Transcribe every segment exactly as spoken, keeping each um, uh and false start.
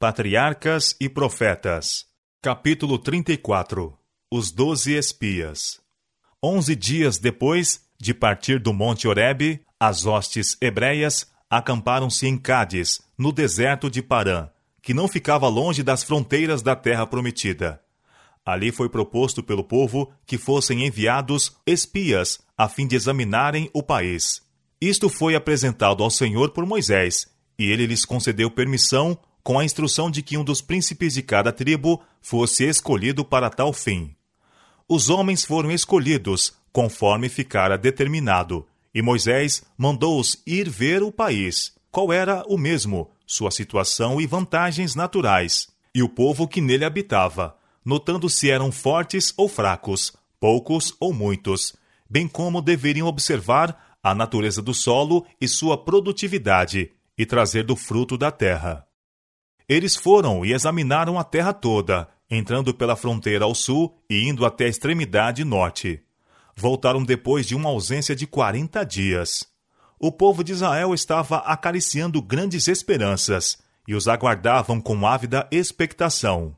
Patriarcas e Profetas. Capítulo trinta e quatro. Os Doze Espias. Onze dias depois de partir do Monte Horebe, as hostes hebreias acamparam-se em Cádiz, no deserto de Parã, que não ficava longe das fronteiras da terra prometida. Ali foi proposto pelo povo que fossem enviados espias a fim de examinarem o país. Isto foi apresentado ao Senhor por Moisés, e ele lhes concedeu permissão com a instrução de que um dos príncipes de cada tribo fosse escolhido para tal fim. Os homens foram escolhidos, conforme ficara determinado, e Moisés mandou-os ir ver o país, qual era o mesmo, sua situação e vantagens naturais, e o povo que nele habitava, notando se eram fortes ou fracos, poucos ou muitos, bem como deveriam observar a natureza do solo e sua produtividade, e trazer do fruto da terra. Eles foram e examinaram a terra toda, entrando pela fronteira ao sul e indo até a extremidade norte. Voltaram depois de uma ausência de quarenta dias. O povo de Israel estava acariciando grandes esperanças, e os aguardavam com ávida expectação.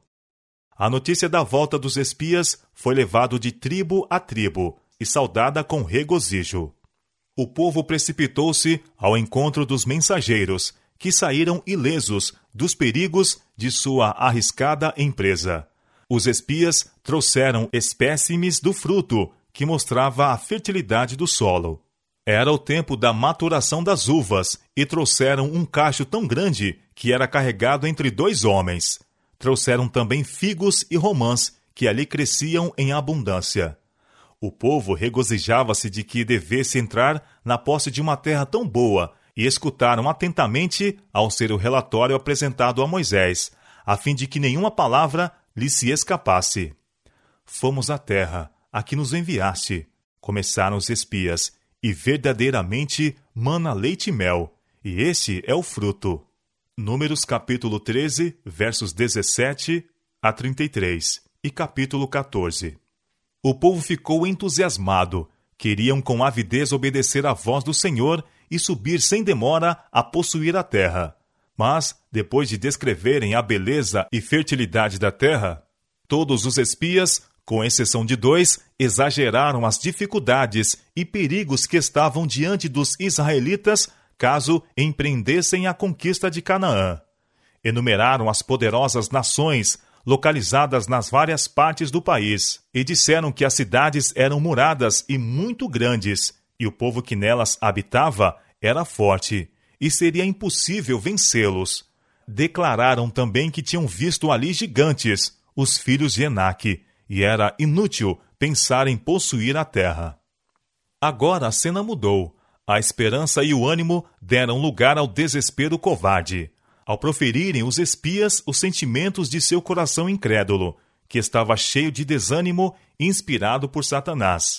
A notícia da volta dos espias foi levada de tribo a tribo, e saudada com regozijo. O povo precipitou-se ao encontro dos mensageiros, que saíram ilesos dos perigos de sua arriscada empresa. Os espias trouxeram espécimes do fruto, que mostrava a fertilidade do solo. Era o tempo da maturação das uvas, e trouxeram um cacho tão grande que era carregado entre dois homens. Trouxeram também figos e romãs, que ali cresciam em abundância. O povo regozijava-se de que devesse entrar na posse de uma terra tão boa, e escutaram atentamente ao ser o relatório apresentado a Moisés, a fim de que nenhuma palavra lhe se escapasse. Fomos à terra, a que nos enviaste, começaram os espias, e verdadeiramente mana leite e mel, e esse é o fruto. Números capítulo treze, versos dezessete a trinta e três, e capítulo quatorze. O povo ficou entusiasmado, queriam com avidez obedecer à voz do Senhor e subir sem demora a possuir a terra. Mas, depois de descreverem a beleza e fertilidade da terra, todos os espias, com exceção de dois, exageraram as dificuldades e perigos que estavam diante dos israelitas caso empreendessem a conquista de Canaã. Enumeraram as poderosas nações localizadas nas várias partes do país, e disseram que as cidades eram muradas e muito grandes, e o povo que nelas habitava era forte, e seria impossível vencê-los. Declararam também que tinham visto ali gigantes, os filhos de Enaque, e era inútil pensar em possuir a terra. Agora a cena mudou. A esperança e o ânimo deram lugar ao desespero covarde, ao proferirem os espias os sentimentos de seu coração incrédulo, que estava cheio de desânimo, inspirado por Satanás.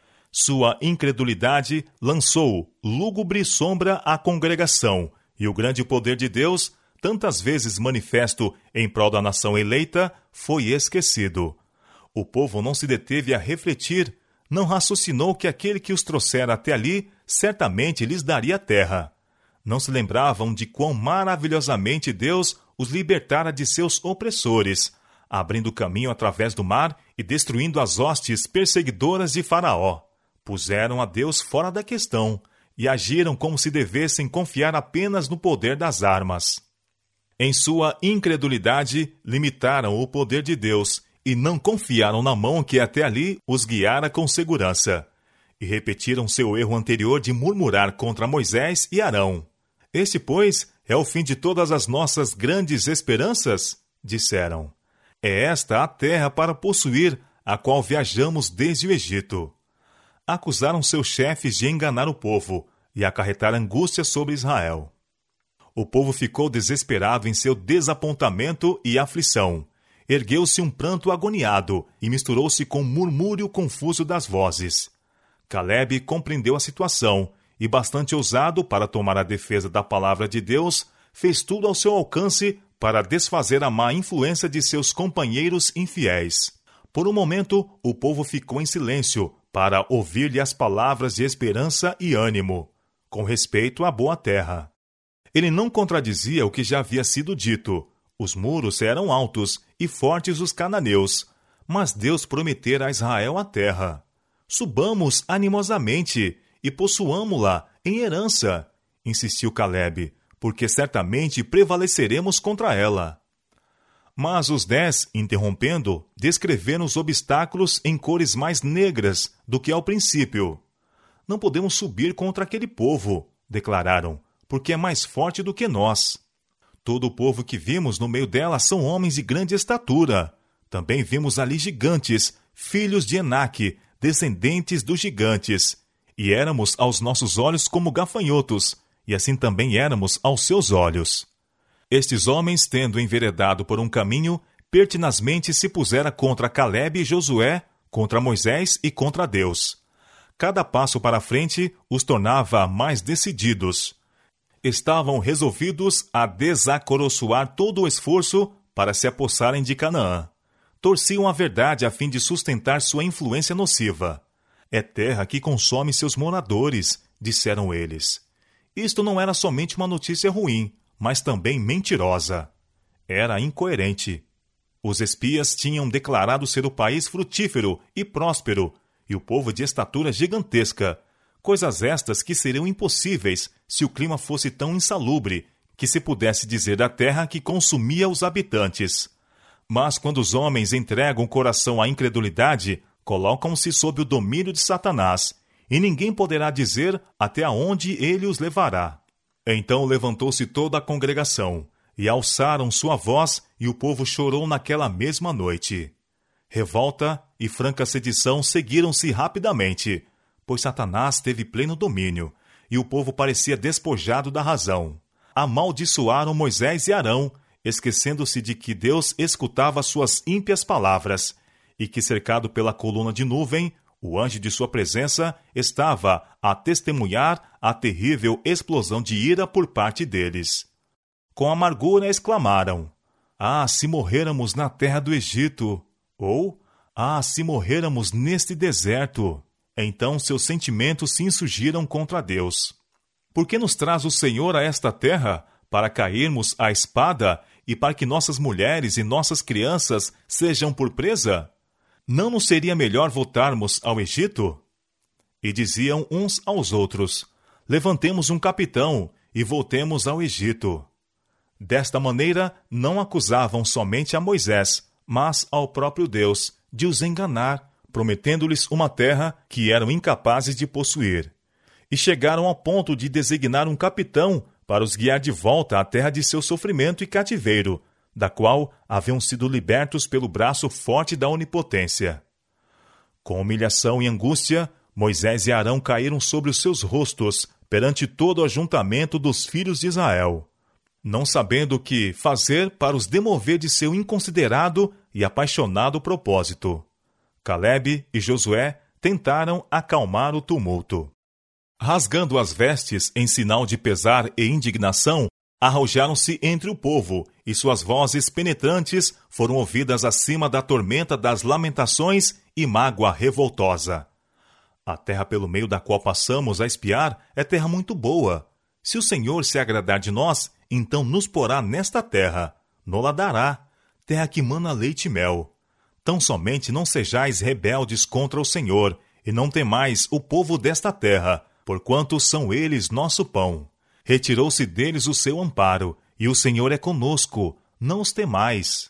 Sua incredulidade lançou lúgubre sombra à congregação, e o grande poder de Deus, tantas vezes manifesto em prol da nação eleita, foi esquecido. O povo não se deteve a refletir, não raciocinou que aquele que os trouxera até ali certamente lhes daria terra. Não se lembravam de quão maravilhosamente Deus os libertara de seus opressores, abrindo caminho através do mar e destruindo as hostes perseguidoras de Faraó. Puseram a Deus fora da questão e agiram como se devessem confiar apenas no poder das armas. Em sua incredulidade, limitaram o poder de Deus e não confiaram na mão que até ali os guiara com segurança. E repetiram seu erro anterior de murmurar contra Moisés e Arão. Este, pois, é o fim de todas as nossas grandes esperanças? Disseram. É esta a terra para possuir, a qual viajamos desde o Egito. Acusaram seus chefes de enganar o povo e acarretar angústia sobre Israel. O povo ficou desesperado em seu desapontamento e aflição. Ergueu-se um pranto agoniado e misturou-se com um murmúrio confuso das vozes. Calebe compreendeu a situação e, bastante ousado para tomar a defesa da palavra de Deus, fez tudo ao seu alcance para desfazer a má influência de seus companheiros infiéis. Por um momento, o povo ficou em silêncio para ouvir-lhe as palavras de esperança e ânimo, com respeito à boa terra. Ele não contradizia o que já havia sido dito. Os muros eram altos e fortes os cananeus, mas Deus prometera a Israel a terra. Subamos animosamente e possuamo-la em herança, insistiu Calebe, porque certamente prevaleceremos contra ela. Mas os dez, interrompendo, descreveram os obstáculos em cores mais negras do que ao princípio. Não podemos subir contra aquele povo, declararam, porque é mais forte do que nós. Todo o povo que vimos no meio dela são homens de grande estatura. Também vimos ali gigantes, filhos de Enaque, descendentes dos gigantes. E éramos aos nossos olhos como gafanhotos, e assim também éramos aos seus olhos. Estes homens, tendo enveredado por um caminho, pertinazmente se pusera contra Calebe e Josué, contra Moisés e contra Deus. Cada passo para a frente os tornava mais decididos. Estavam resolvidos a desacoroçoar todo o esforço para se apossarem de Canaã. Torciam a verdade a fim de sustentar sua influência nociva. É terra que consome seus moradores, disseram eles. Isto não era somente uma notícia ruim, mas também mentirosa. Era incoerente. Os espias tinham declarado ser o país frutífero e próspero, e o povo de estatura gigantesca, coisas estas que seriam impossíveis se o clima fosse tão insalubre que se pudesse dizer da terra que consumia os habitantes. Mas quando os homens entregam o coração à incredulidade, colocam-se sob o domínio de Satanás, e ninguém poderá dizer até onde ele os levará. Então levantou-se toda a congregação, e alçaram sua voz, e o povo chorou naquela mesma noite. Revolta e franca sedição seguiram-se rapidamente, pois Satanás teve pleno domínio, e o povo parecia despojado da razão. Amaldiçoaram Moisés e Arão, esquecendo-se de que Deus escutava suas ímpias palavras, e que, cercado pela coluna de nuvem, o anjo de sua presença estava a testemunhar a terrível explosão de ira por parte deles. Com amargura exclamaram: Ah, se morrêramos na terra do Egito! Ou, ah, se morrêramos neste deserto! Então seus sentimentos se insurgiram contra Deus. Por que nos traz o Senhor a esta terra, para cairmos à espada e para que nossas mulheres e nossas crianças sejam por presa? Não nos seria melhor voltarmos ao Egito? E diziam uns aos outros: Levantemos um capitão e voltemos ao Egito. Desta maneira, não acusavam somente a Moisés, mas ao próprio Deus, de os enganar, prometendo-lhes uma terra que eram incapazes de possuir. E chegaram ao ponto de designar um capitão para os guiar de volta à terra de seu sofrimento e cativeiro, da qual haviam sido libertos pelo braço forte da onipotência. Com humilhação e angústia, Moisés e Arão caíram sobre os seus rostos perante todo o ajuntamento dos filhos de Israel, não sabendo o que fazer para os demover de seu inconsiderado e apaixonado propósito. Calebe e Josué tentaram acalmar o tumulto. Rasgando as vestes em sinal de pesar e indignação, arrojaram-se entre o povo, e suas vozes penetrantes foram ouvidas acima da tormenta das lamentações e mágoa revoltosa. A terra pelo meio da qual passamos a espiar é terra muito boa. Se o Senhor se agradar de nós, então nos porá nesta terra, nola dará, terra que mana leite e mel. Tão somente não sejais rebeldes contra o Senhor, e não temais o povo desta terra, porquanto são eles nosso pão. Retirou-se deles o seu amparo, e o Senhor é conosco, não os temais.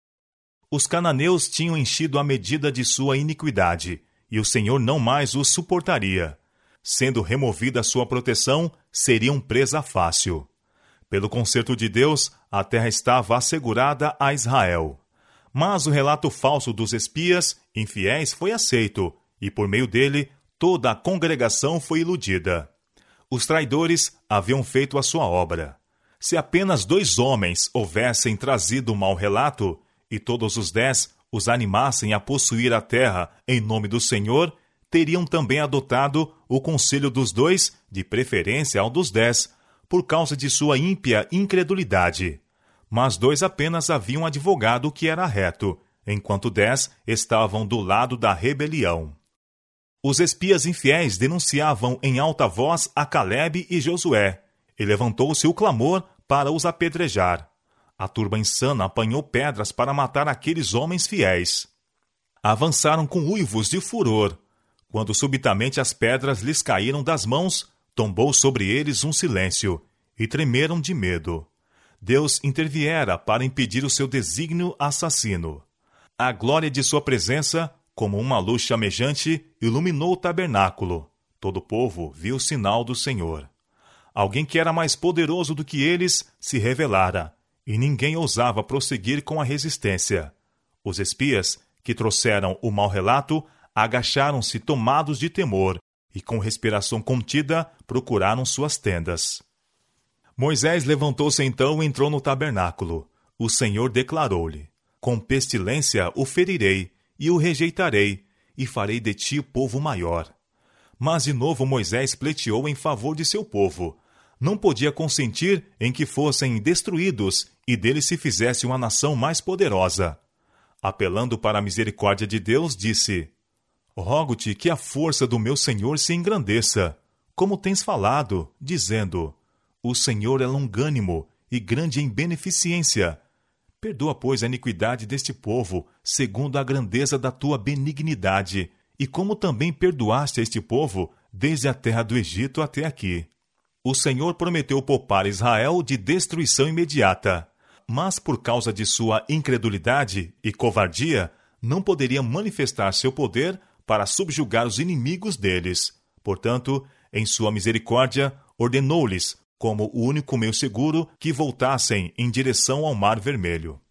Os cananeus tinham enchido a medida de sua iniquidade, e o Senhor não mais os suportaria. Sendo removida sua proteção, seriam presa fácil. Pelo conserto de Deus, a terra estava assegurada a Israel. Mas o relato falso dos espias infiéis foi aceito, e por meio dele, toda a congregação foi iludida. Os traidores haviam feito a sua obra. Se apenas dois homens houvessem trazido um mau relato, e todos os dez os animassem a possuir a terra em nome do Senhor, teriam também adotado o conselho dos dois, de preferência ao dos dez, por causa de sua ímpia incredulidade. Mas dois apenas haviam advogado o que era reto, enquanto dez estavam do lado da rebelião. Os espias infiéis denunciavam em alta voz a Calebe e Josué, e levantou-se o clamor para os apedrejar. A turba insana apanhou pedras para matar aqueles homens fiéis. Avançaram com uivos de furor. Quando subitamente as pedras lhes caíram das mãos, tombou sobre eles um silêncio, e tremeram de medo. Deus interviera para impedir o seu desígnio assassino. A glória de sua presença, como uma luz chamejante, iluminou o tabernáculo. Todo o povo viu o sinal do Senhor. Alguém que era mais poderoso do que eles se revelara, e ninguém ousava prosseguir com a resistência. Os espias, que trouxeram o mau relato, agacharam-se tomados de temor, e com respiração contida procuraram suas tendas. Moisés levantou-se então e entrou no tabernáculo. O Senhor declarou-lhe: com pestilência o ferirei, e o rejeitarei, e farei de ti o povo maior. Mas de novo Moisés pleiteou em favor de seu povo. Não podia consentir em que fossem destruídos e dele se fizesse uma nação mais poderosa. Apelando para a misericórdia de Deus, disse: rogo-te que a força do meu Senhor se engrandeça, como tens falado, dizendo: o Senhor é longânimo e grande em beneficência. Perdoa, pois, a iniquidade deste povo, segundo a grandeza da tua benignidade, e como também perdoaste a este povo, desde a terra do Egito até aqui. O Senhor prometeu poupar Israel de destruição imediata, mas por causa de sua incredulidade e covardia, não poderia manifestar seu poder para subjugar os inimigos deles. Portanto, em sua misericórdia, ordenou-lhes, como o único meio seguro, que voltassem em direção ao Mar Vermelho.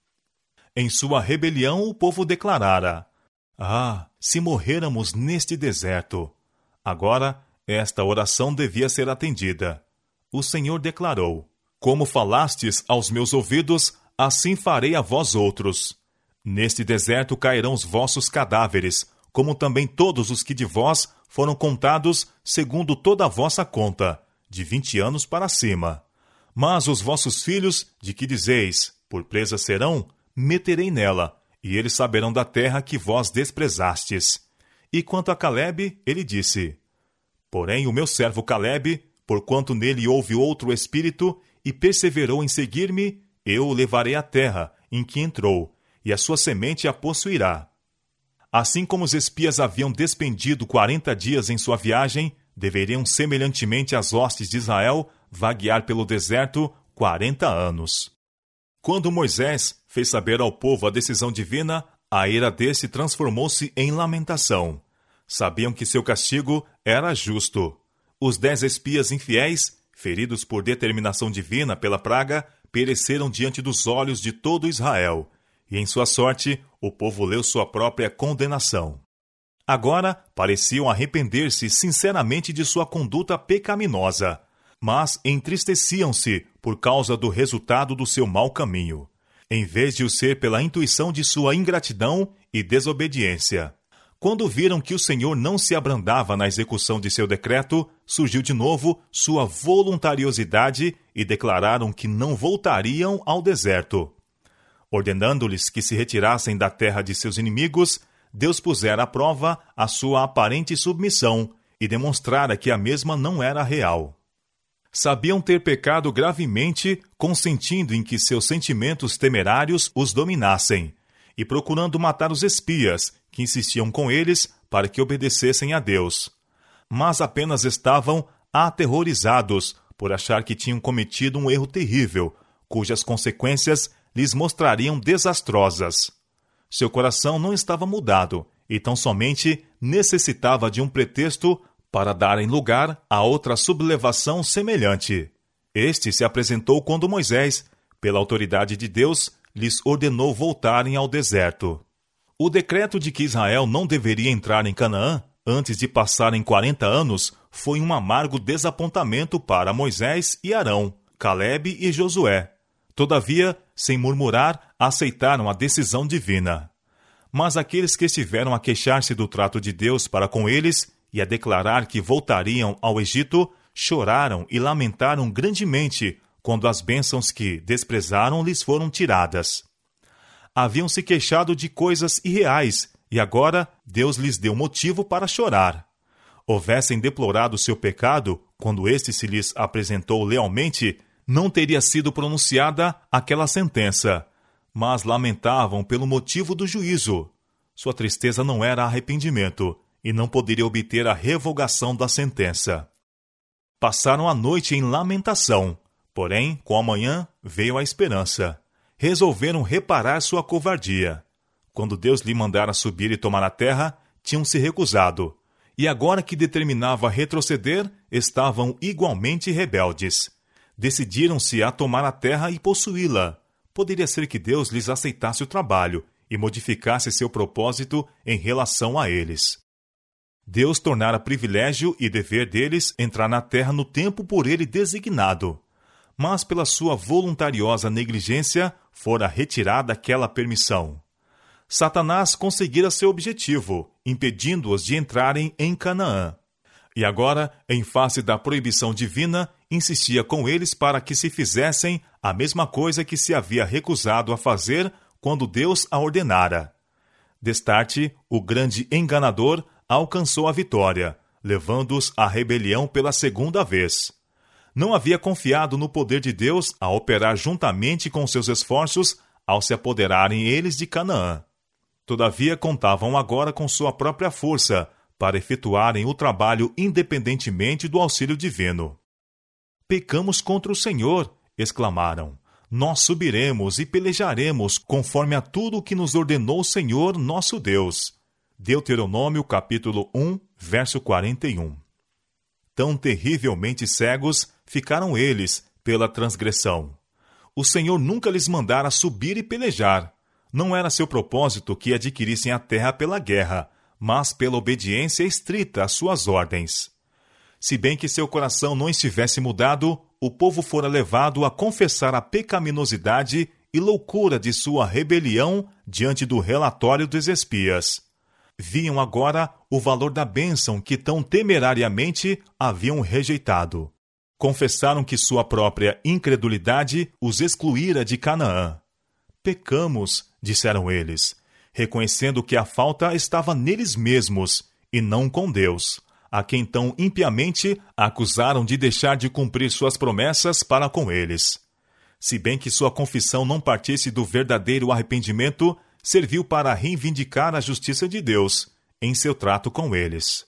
Em sua rebelião, o povo declarara: ah, se morrêramos neste deserto! Agora, esta oração devia ser atendida. O Senhor declarou: como falastes aos meus ouvidos, assim farei a vós outros. Neste deserto cairão os vossos cadáveres, como também todos os que de vós foram contados segundo toda a vossa conta, de vinte anos para cima. Mas os vossos filhos, de que dizeis, por presa serão, meterei nela, e eles saberão da terra que vós desprezastes. E quanto a Calebe, ele disse: porém o meu servo Calebe, porquanto nele houve outro espírito, e perseverou em seguir-me, eu o levarei à terra em que entrou, e a sua semente a possuirá. Assim como os espias haviam despendido quarenta dias em sua viagem, deveriam, semelhantemente às hostes de Israel, vaguear pelo deserto quarenta anos. Quando Moisés fez saber ao povo a decisão divina, a ira desse transformou-se em lamentação. Sabiam que seu castigo era justo. Os dez espias infiéis, feridos por determinação divina pela praga, pereceram diante dos olhos de todo Israel, e em sua sorte o povo leu sua própria condenação. Agora pareciam arrepender-se sinceramente de sua conduta pecaminosa, mas entristeciam-se por causa do resultado do seu mau caminho, em vez de o ser pela intuição de sua ingratidão e desobediência. Quando viram que o Senhor não se abrandava na execução de seu decreto, surgiu de novo sua voluntariosidade e declararam que não voltariam ao deserto. Ordenando-lhes que se retirassem da terra de seus inimigos, Deus pusera à prova a sua aparente submissão e demonstrara que a mesma não era real. Sabiam ter pecado gravemente, consentindo em que seus sentimentos temerários os dominassem, e procurando matar os espias, que insistiam com eles para que obedecessem a Deus. Mas apenas estavam aterrorizados por achar que tinham cometido um erro terrível, cujas consequências lhes mostrariam desastrosas. Seu coração não estava mudado, e tão somente necessitava de um pretexto para darem lugar a outra sublevação semelhante. Este se apresentou quando Moisés, pela autoridade de Deus, lhes ordenou voltarem ao deserto. O decreto de que Israel não deveria entrar em Canaã antes de passarem quarenta anos foi um amargo desapontamento para Moisés e Arão, Calebe e Josué. Todavia, sem murmurar, aceitaram a decisão divina. Mas aqueles que estiveram a queixar-se do trato de Deus para com eles e a declarar que voltariam ao Egito, choraram e lamentaram grandemente quando as bênçãos que desprezaram lhes foram tiradas. Haviam se queixado de coisas irreais, e agora Deus lhes deu motivo para chorar. Houvessem deplorado seu pecado, quando este se lhes apresentou lealmente, não teria sido pronunciada aquela sentença, mas lamentavam pelo motivo do juízo. Sua tristeza não era arrependimento, e não poderia obter a revogação da sentença. Passaram a noite em lamentação, porém, com a manhã veio a esperança. Resolveram reparar sua covardia. Quando Deus lhe mandara subir e tomar a terra, tinham se recusado, e agora que determinava retroceder, estavam igualmente rebeldes. Decidiram-se a tomar a terra e possuí-la. Poderia ser que Deus lhes aceitasse o trabalho e modificasse seu propósito em relação a eles. Deus tornara privilégio e dever deles entrar na terra no tempo por ele designado. Mas pela sua voluntariosa negligência fora retirada aquela permissão. Satanás conseguira seu objetivo, impedindo-os de entrarem em Canaã. E agora, em face da proibição divina, insistia com eles para que se fizessem a mesma coisa que se havia recusado a fazer quando Deus a ordenara. Destarte, o grande enganador alcançou a vitória, levando-os à rebelião pela segunda vez. Não havia confiado no poder de Deus a operar juntamente com seus esforços ao se apoderarem eles de Canaã. Todavia, contavam agora com sua própria força para efetuarem o trabalho independentemente do auxílio divino. Pecamos contra o Senhor, exclamaram. Nós subiremos e pelejaremos conforme a tudo o que nos ordenou o Senhor nosso Deus. Deuteronômio capítulo um, verso quarenta e um. Tão terrivelmente cegos ficaram eles pela transgressão. O Senhor nunca lhes mandara subir e pelejar. Não era seu propósito que adquirissem a terra pela guerra, mas pela obediência estrita às suas ordens. Se bem que seu coração não estivesse mudado, o povo fora levado a confessar a pecaminosidade e loucura de sua rebelião diante do relatório dos espias. Viam agora o valor da bênção que tão temerariamente haviam rejeitado. Confessaram que sua própria incredulidade os excluíra de Canaã. Pecamos, disseram eles, reconhecendo que a falta estava neles mesmos e não com Deus, a quem tão impiamente acusaram de deixar de cumprir suas promessas para com eles. Se bem que sua confissão não partisse do verdadeiro arrependimento, serviu para reivindicar a justiça de Deus em seu trato com eles.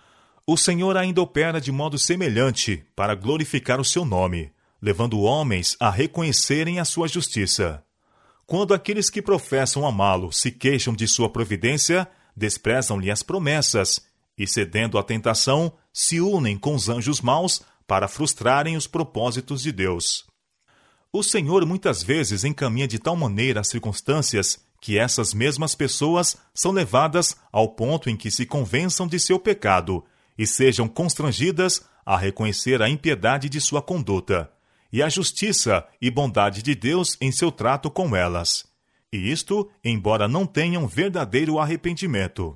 O Senhor ainda opera de modo semelhante para glorificar o seu nome, levando homens a reconhecerem a sua justiça. Quando aqueles que professam amá-lo se queixam de sua providência, desprezam-lhe as promessas e, cedendo à tentação, se unem com os anjos maus para frustrarem os propósitos de Deus. O Senhor muitas vezes encaminha de tal maneira as circunstâncias que essas mesmas pessoas são levadas ao ponto em que se convençam de seu pecado e sejam constrangidas a reconhecer a impiedade de sua conduta e a justiça e bondade de Deus em seu trato com elas. E isto, embora não tenham verdadeiro arrependimento.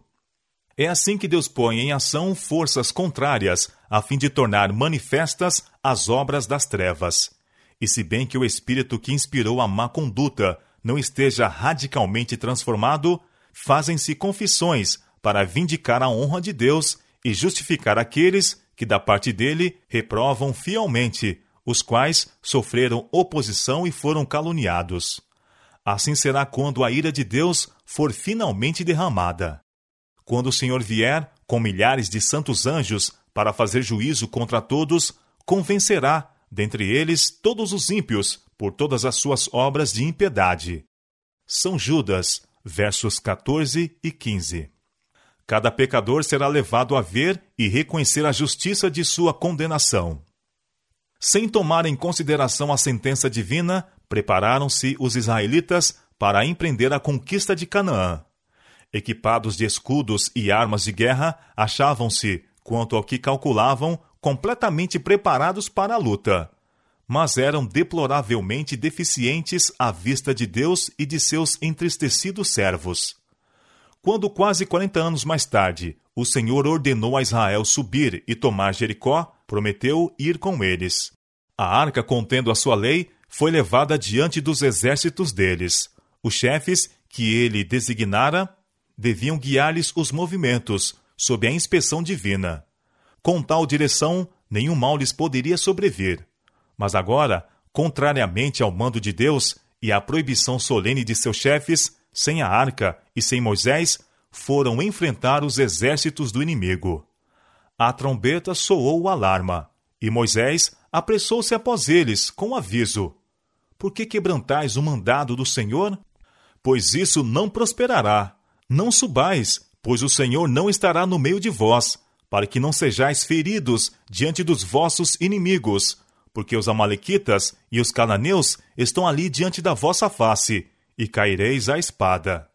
É assim que Deus põe em ação forças contrárias a fim de tornar manifestas as obras das trevas. E se bem que o Espírito que inspirou a má conduta não esteja radicalmente transformado, fazem-se confissões para vindicar a honra de Deus e justificar aqueles que da parte dele reprovam fielmente, os quais sofreram oposição e foram caluniados. Assim será quando a ira de Deus for finalmente derramada. Quando o Senhor vier com milhares de santos anjos para fazer juízo contra todos, convencerá, dentre eles, todos os ímpios, por todas as suas obras de impiedade. São Judas, versos quatorze e quinze. Cada pecador será levado a ver e reconhecer a justiça de sua condenação. Sem tomar em consideração a sentença divina, prepararam-se os israelitas para empreender a conquista de Canaã. Equipados de escudos e armas de guerra, achavam-se, quanto ao que calculavam, completamente preparados para a luta. Mas eram deploravelmente deficientes à vista de Deus e de seus entristecidos servos. Quando, quase quarenta anos mais tarde, o Senhor ordenou a Israel subir e tomar Jericó, prometeu ir com eles. A arca, contendo a sua lei, foi levada diante dos exércitos deles. Os chefes, que ele designara, deviam guiar-lhes os movimentos, sob a inspeção divina. Com tal direção, nenhum mal lhes poderia sobrevir. Mas agora, contrariamente ao mando de Deus e à proibição solene de seus chefes, sem a arca e sem Moisés, foram enfrentar os exércitos do inimigo. A trombeta soou o alarma, e Moisés apressou-se após eles, com aviso: Por que quebrantais o mandado do Senhor? Pois isso não prosperará. Não subais, pois o Senhor não estará no meio de vós, para que não sejais feridos diante dos vossos inimigos, porque os amalequitas e os cananeus estão ali diante da vossa face, e caireis à espada.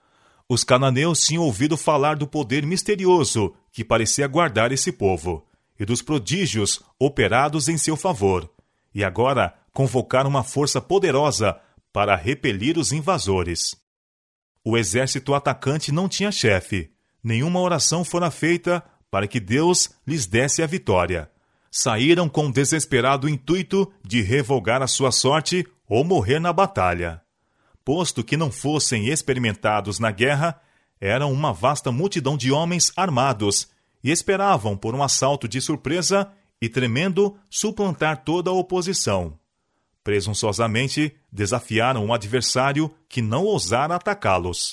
Os cananeus tinham ouvido falar do poder misterioso que parecia guardar esse povo, e dos prodígios operados em seu favor, e agora convocaram uma força poderosa para repelir os invasores. O exército atacante não tinha chefe. Nenhuma oração fora feita para que Deus lhes desse a vitória. Saíram com o desesperado intuito de revogar a sua sorte ou morrer na batalha. Posto que não fossem experimentados na guerra, eram uma vasta multidão de homens armados e esperavam por um assalto de surpresa e, tremendo, suplantar toda a oposição. Presunçosamente, desafiaram um adversário que não ousara atacá-los.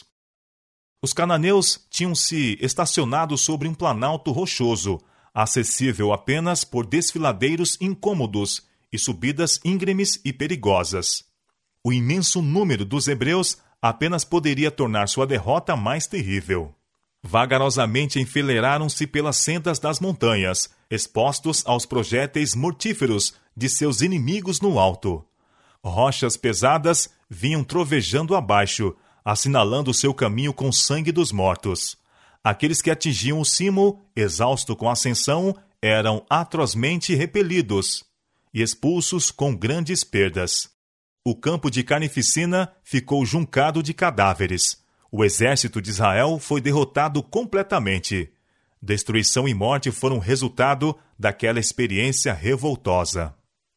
Os cananeus tinham se estacionado sobre um planalto rochoso, acessível apenas por desfiladeiros incômodos e subidas íngremes e perigosas. O imenso número dos hebreus apenas poderia tornar sua derrota mais terrível. Vagarosamente enfileiraram-se pelas sendas das montanhas, expostos aos projéteis mortíferos de seus inimigos no alto. Rochas pesadas vinham trovejando abaixo, assinalando seu caminho com o sangue dos mortos. Aqueles que atingiam o cimo, exausto com a ascensão, eram atrozmente repelidos e expulsos com grandes perdas. O campo de carnificina ficou juncado de cadáveres. O exército de Israel foi derrotado completamente. Destruição e morte foram resultado daquela experiência revoltosa.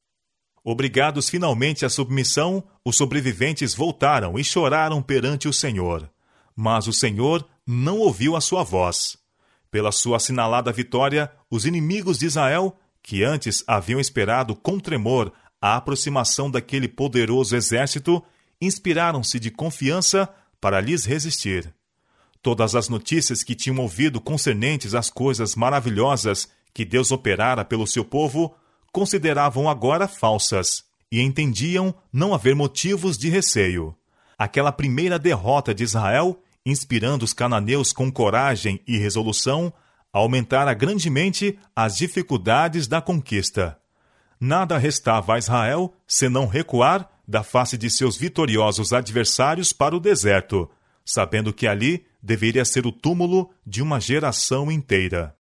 Obrigados finalmente à submissão, os sobreviventes voltaram e choraram perante o Senhor. Mas o Senhor não ouviu a sua voz. Pela sua assinalada vitória, os inimigos de Israel, que antes haviam esperado com tremor a aproximação daquele poderoso exército, inspiraram-se de confiança para lhes resistir. Todas as notícias que tinham ouvido concernentes às coisas maravilhosas que Deus operara pelo seu povo, consideravam agora falsas e entendiam não haver motivos de receio. Aquela primeira derrota de Israel, inspirando os cananeus com coragem e resolução, aumentara grandemente as dificuldades da conquista. Nada restava a Israel senão recuar da face de seus vitoriosos adversários para o deserto, sabendo que ali deveria ser o túmulo de uma geração inteira.